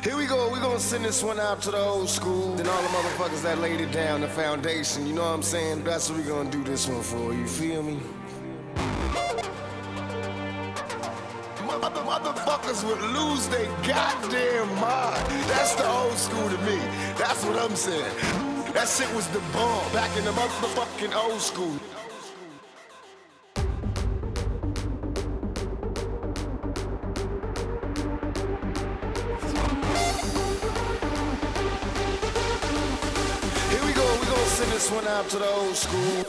Here we go, we gonna send this one out to the old school and all the motherfuckers that laid it down, the foundation, you know what I'm saying? That's what we gonna do this one for, you feel me? Motherfuckers would lose their goddamn mind. That's the old school to me. That's what I'm saying. That shit was the bomb back in the motherfucking old school. Here we go, we gonna send this one out to the old school.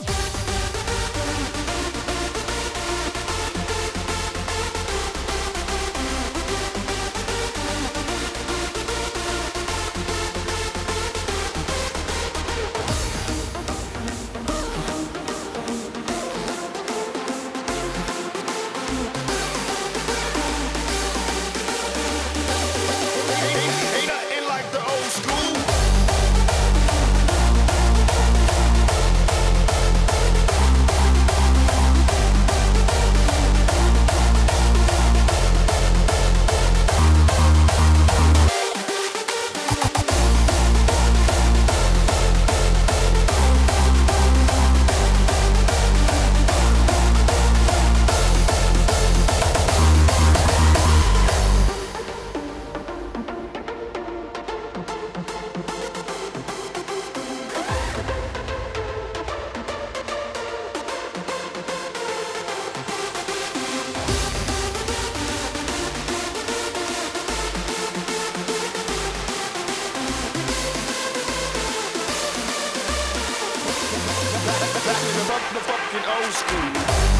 The fucking old school.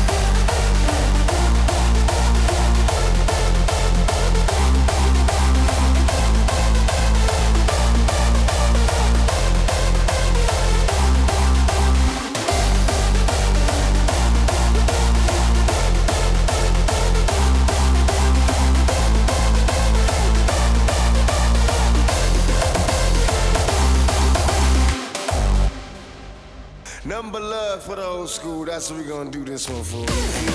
Number love for the old school, that's what we gonna do this one for.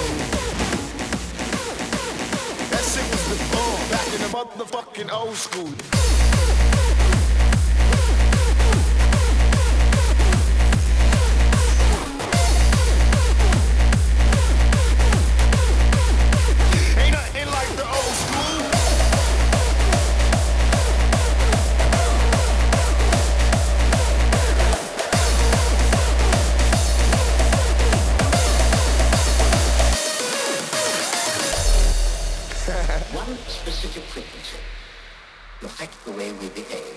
That shit was the bomb back in the motherfucking old school. Ain't nothing like the old school. One specific frequency will affect the way we behave.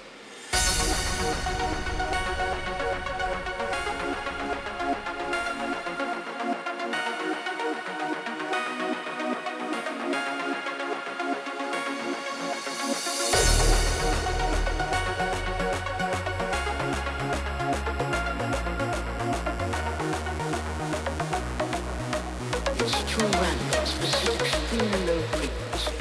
It's too random, specific, extremely low frequency.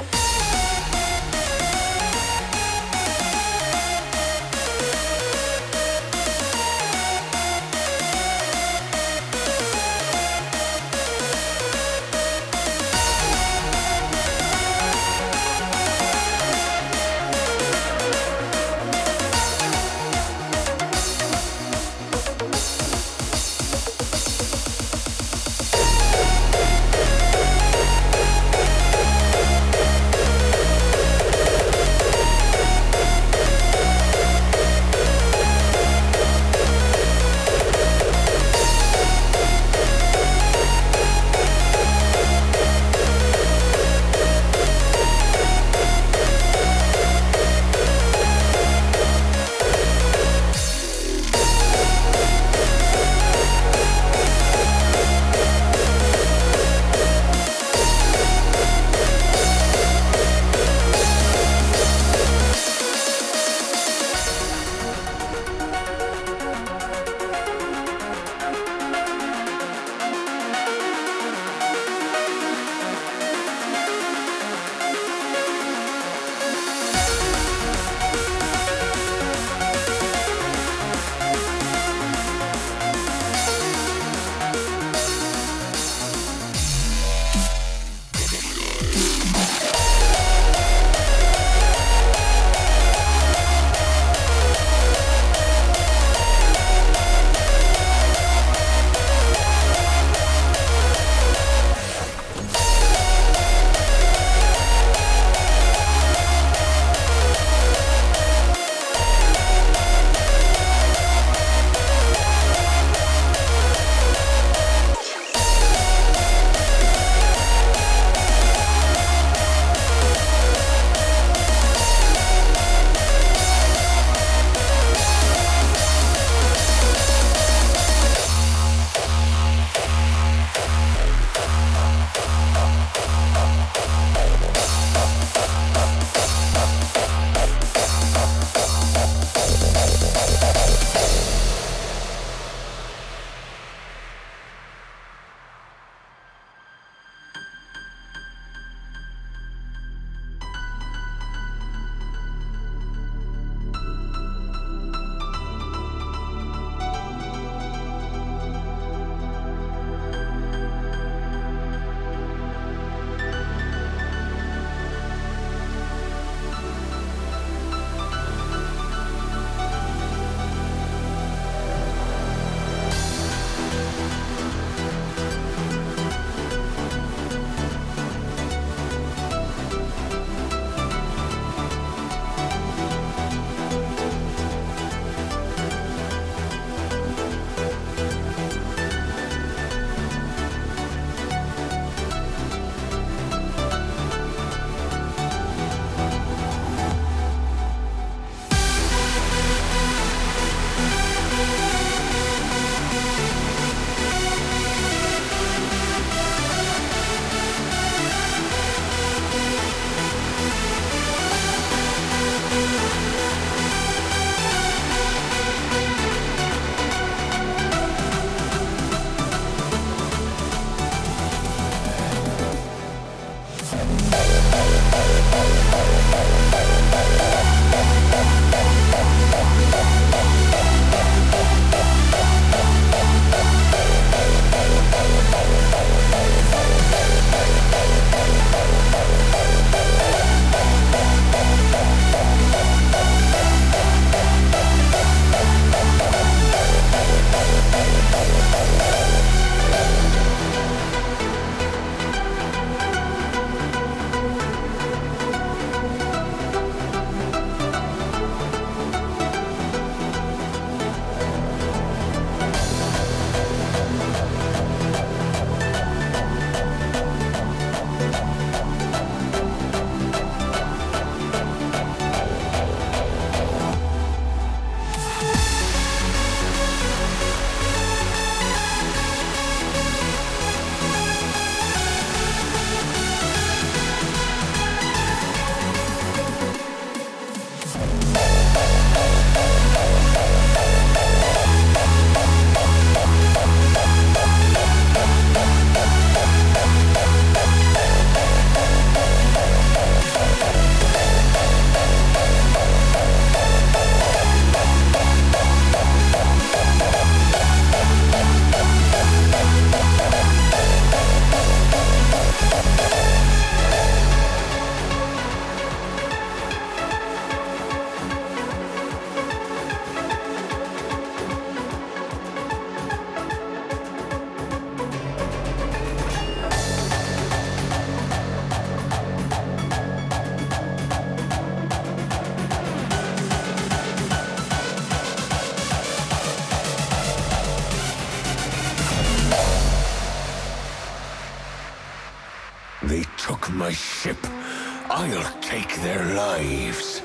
my ship, I'll take their lives.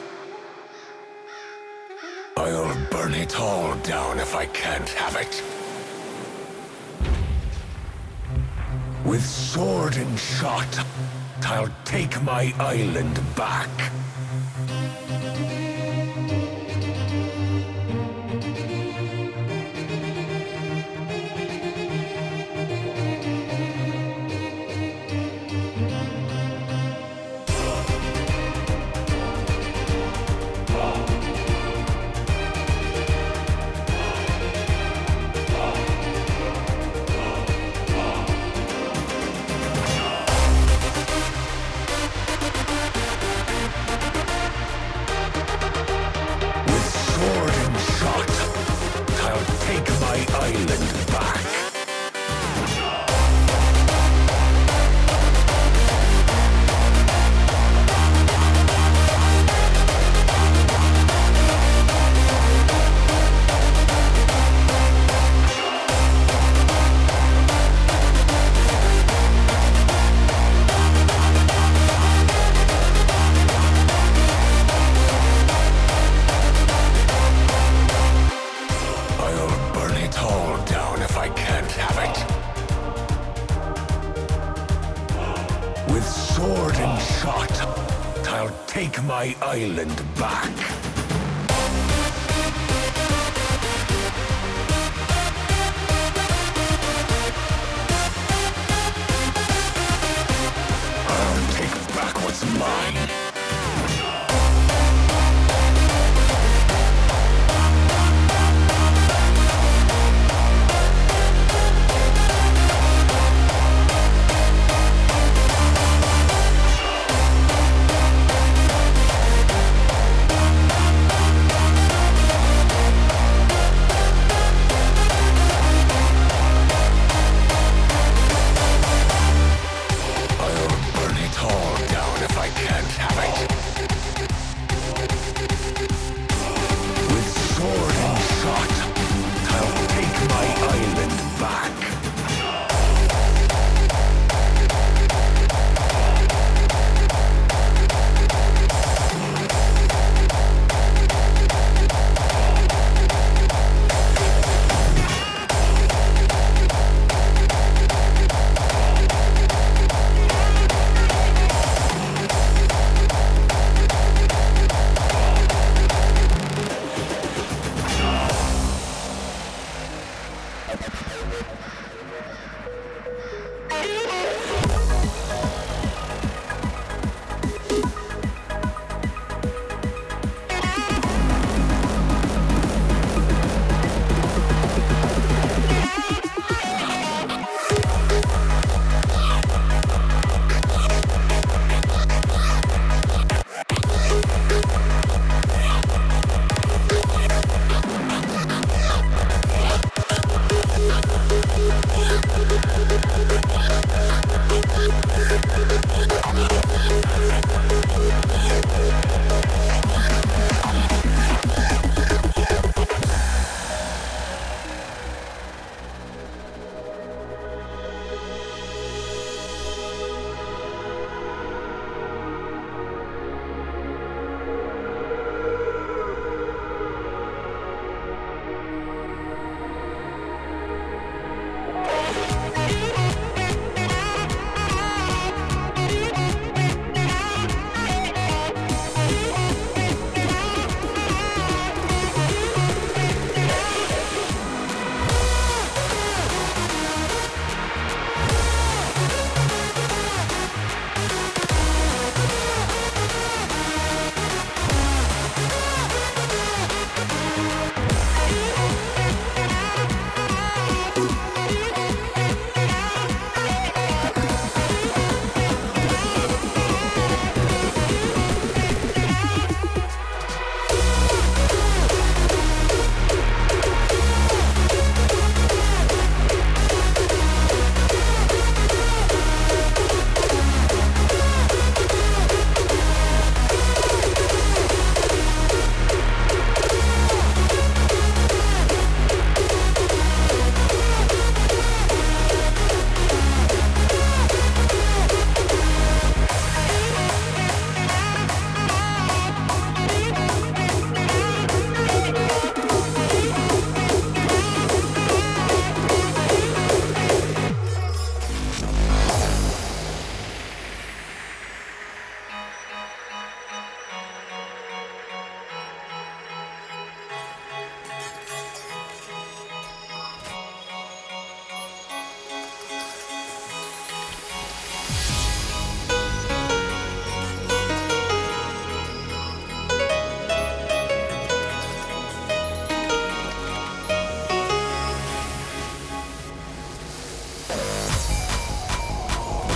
I'll burn it all down if I can't have it. With sword and shot, I'll take my island back. Take my island back. I'll take back what's mine.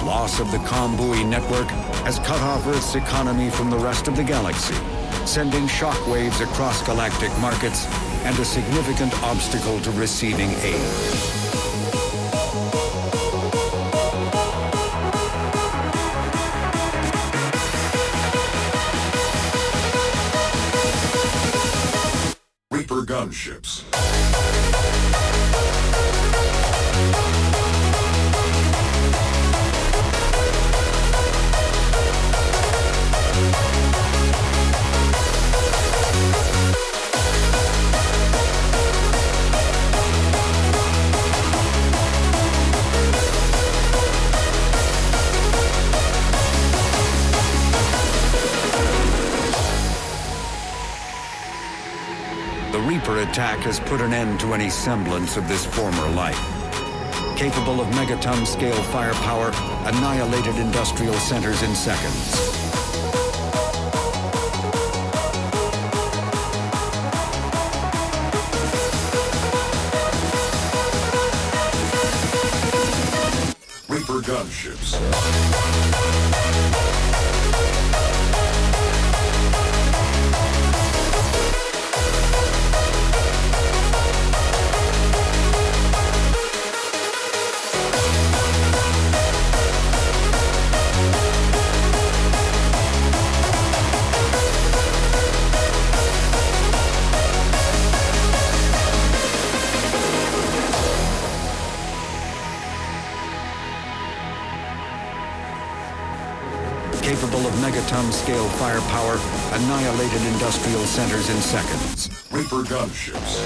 loss of the Combui network has cut off Earth's economy from the rest of the galaxy, sending shockwaves across galactic markets and a significant obstacle to receiving aid. Reaper gunships. The Reaper attack has put an end to any semblance of this former life. Capable of megaton-scale firepower, annihilated industrial centers in seconds. Reaper gunships. Capable of megaton-scale firepower, annihilated industrial centers in seconds. Reaper gunships.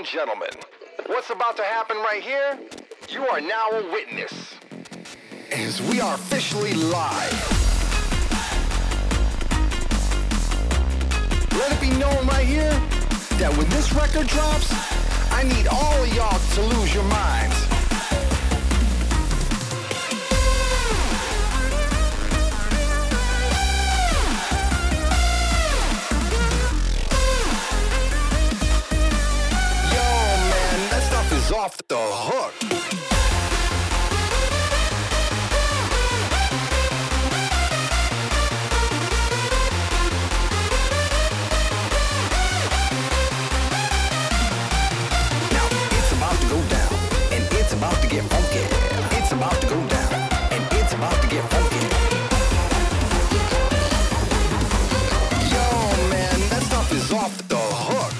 gentlemen, what's about to happen right here? You are now a witness, as we are officially live. Let it be known right here that when this record drops, I need all of y'all to lose your minds. Off the hook. Now it's about to go down, and it's about to get funky. It's about to go down, and it's about to get funky. Yo, man, that stuff is off the hook.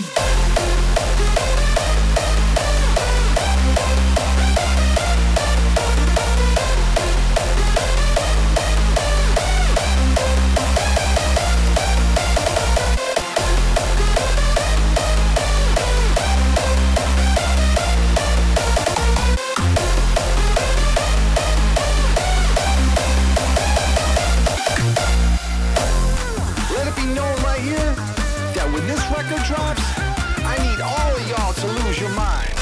Drops, I need all of y'all to lose your minds,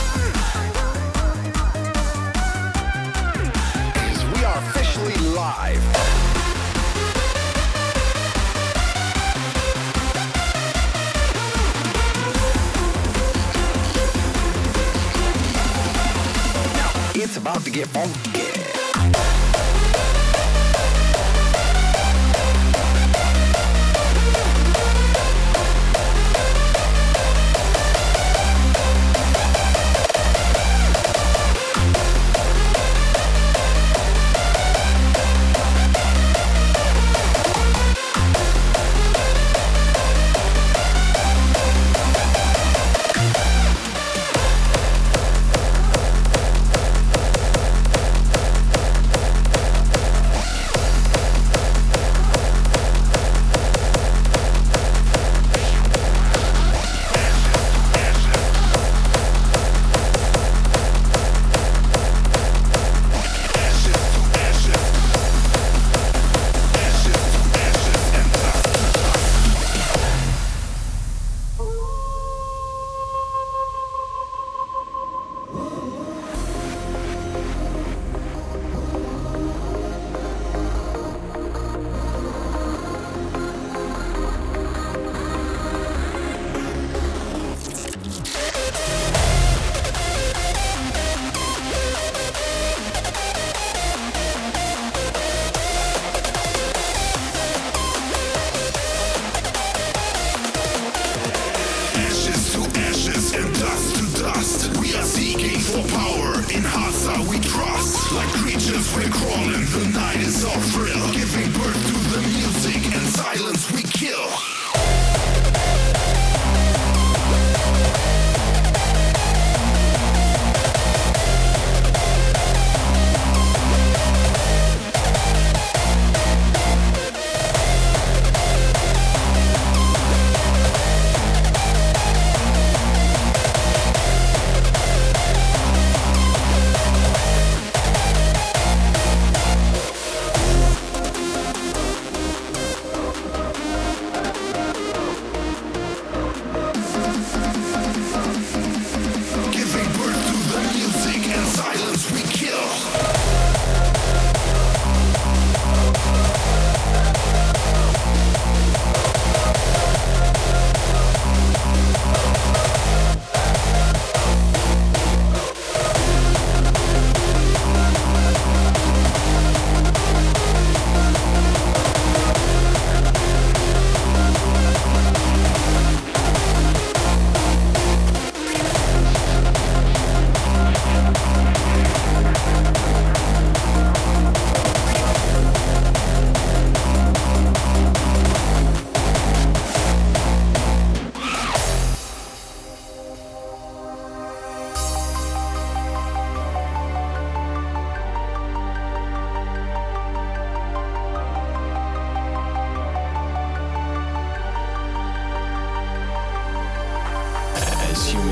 as we are officially live. Now it's about to get funky.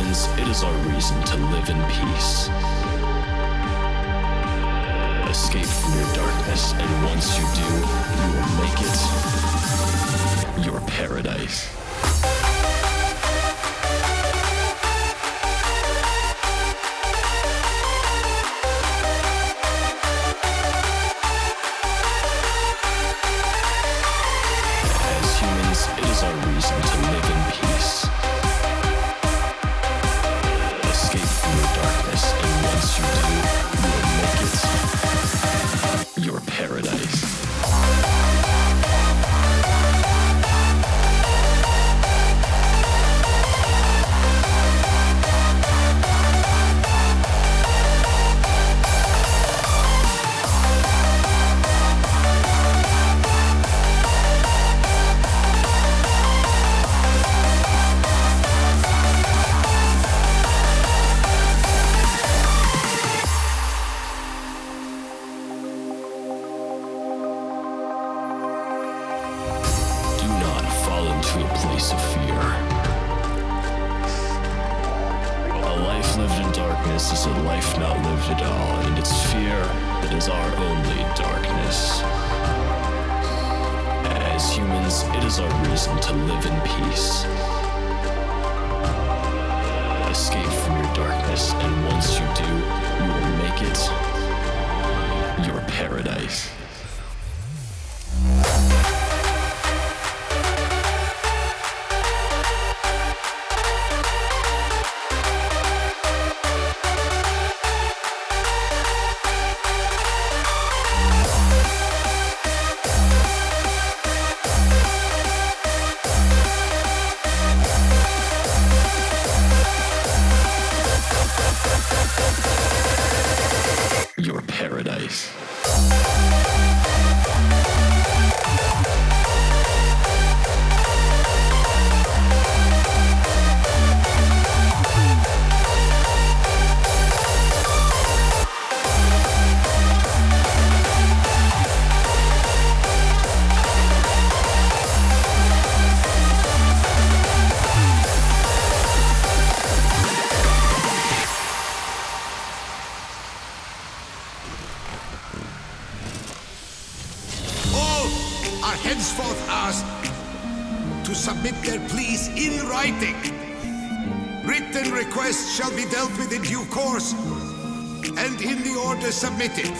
humans, it is our reason to live in peace. Escape from your darkness, and once you do, you will make it your paradise. It is our reason to live in peace. Escape from your darkness, and once you do, you will make it your paradise. Is a life not lived at all, and it's fear that is our only darkness. As humans, it is our reason to live in peace. Escape from your darkness, and once you do, you will make it your paradise. Your paradise. henceforth asked to submit their pleas in writing. Written requests shall be dealt with in due course and in the order submitted.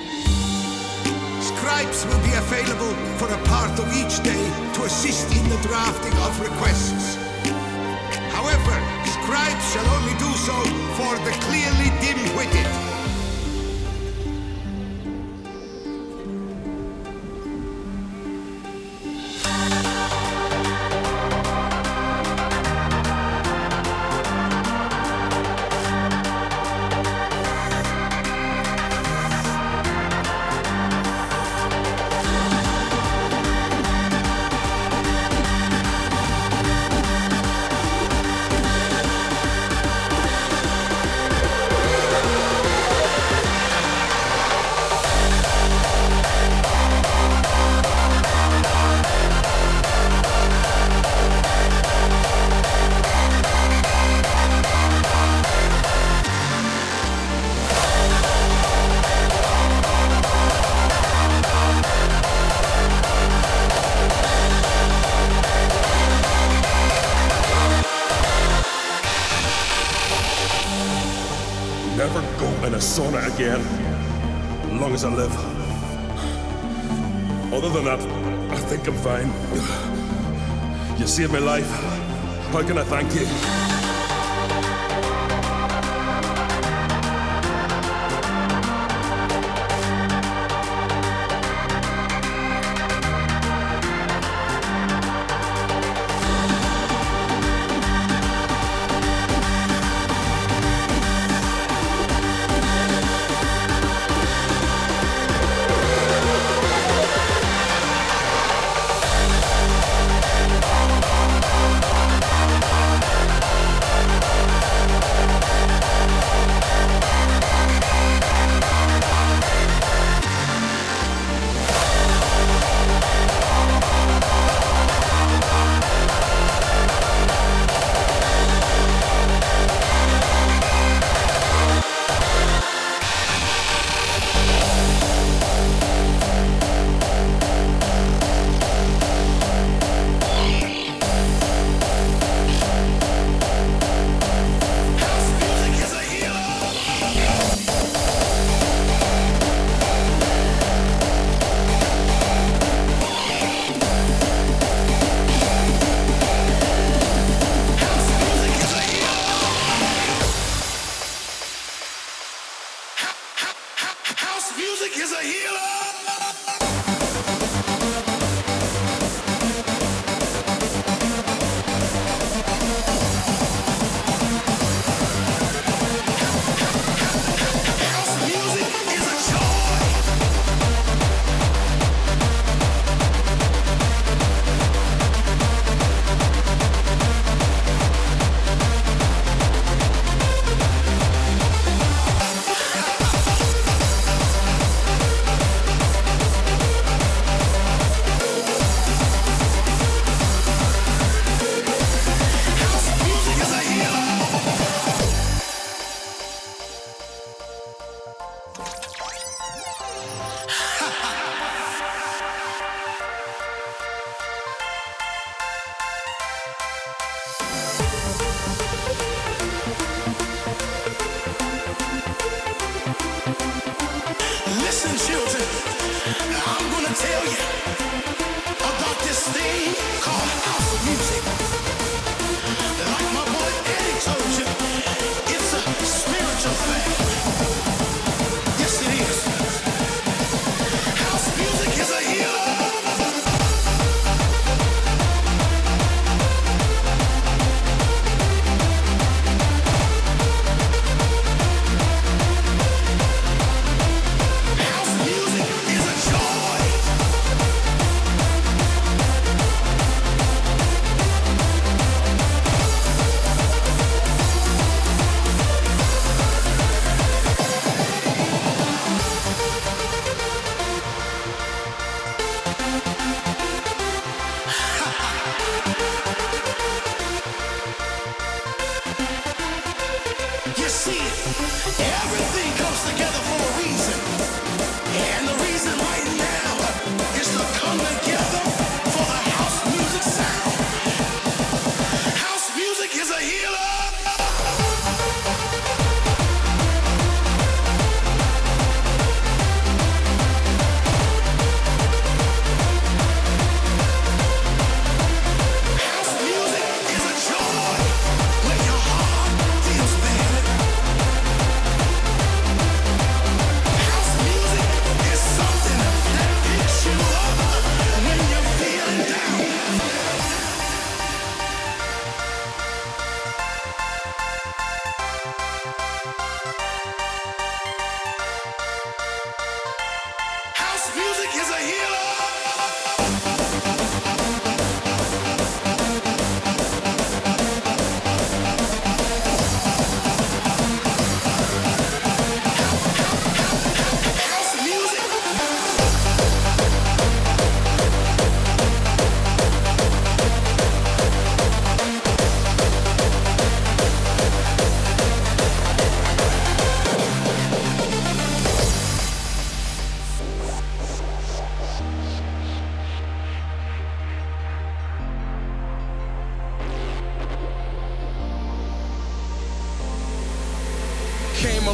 Scribes will be available for a part of each day to assist in the drafting of requests. However, scribes shall only do so for the clearly dim-witted. Never go in a sauna again, as long as I live. Other than that, I think I'm fine. You saved my life. How can I thank you?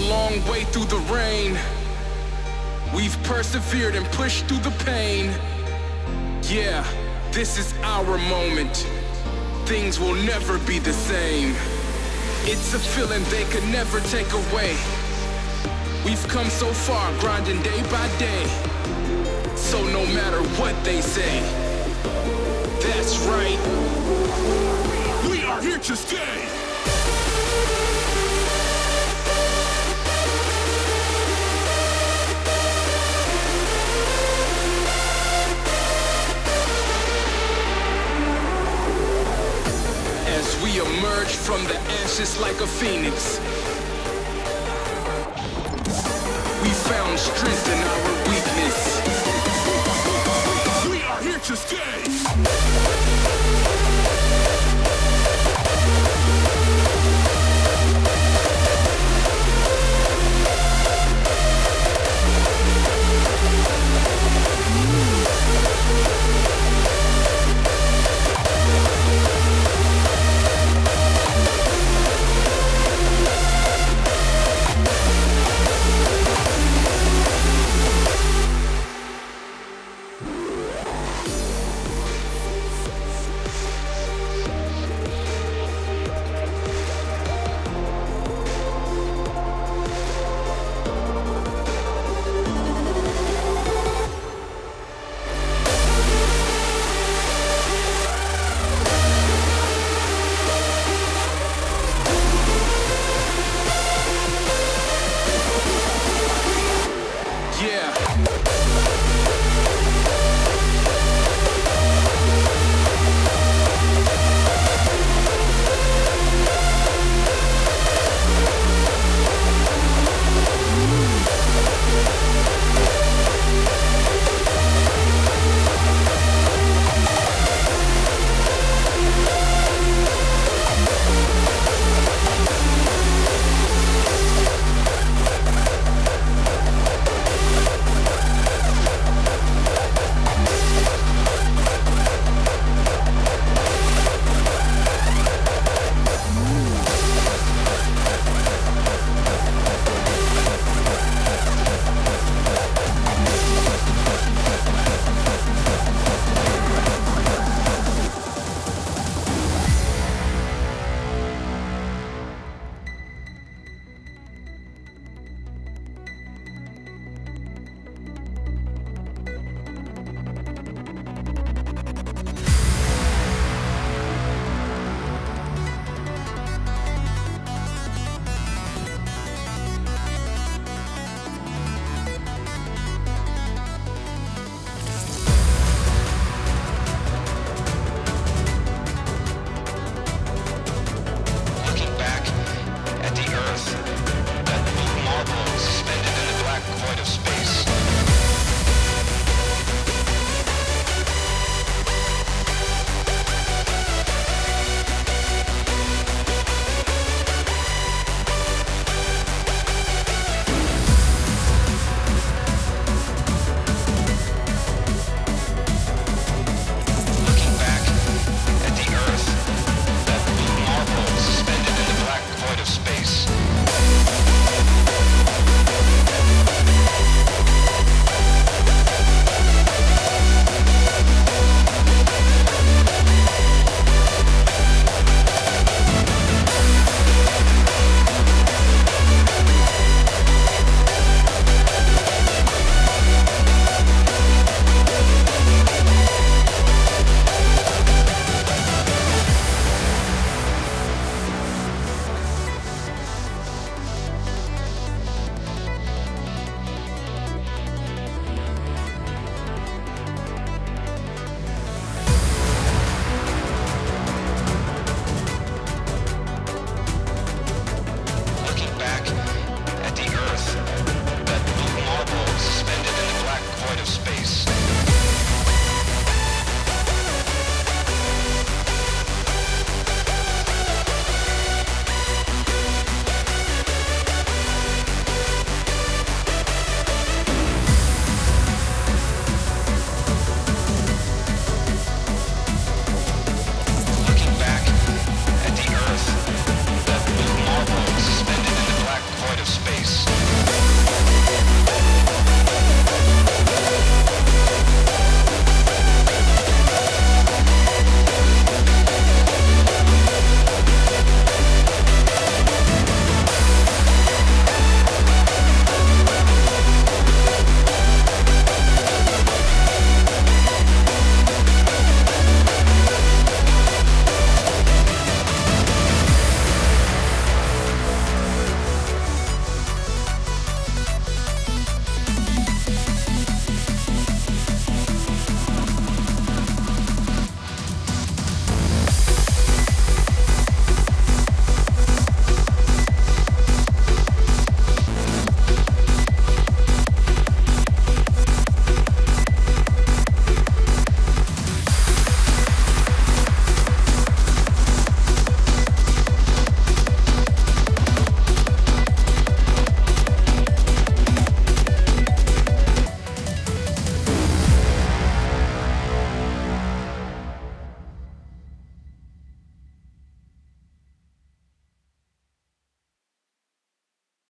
long way through the rain. We've persevered and pushed through the pain. Yeah, this is our moment. Things will never be the same. It's a feeling they could never take away. We've come so far, grinding day by day. So no matter what they say, that's right. We are here to stay. As we emerge from the ashes like a phoenix, we found strength in our weakness. We are here to stay.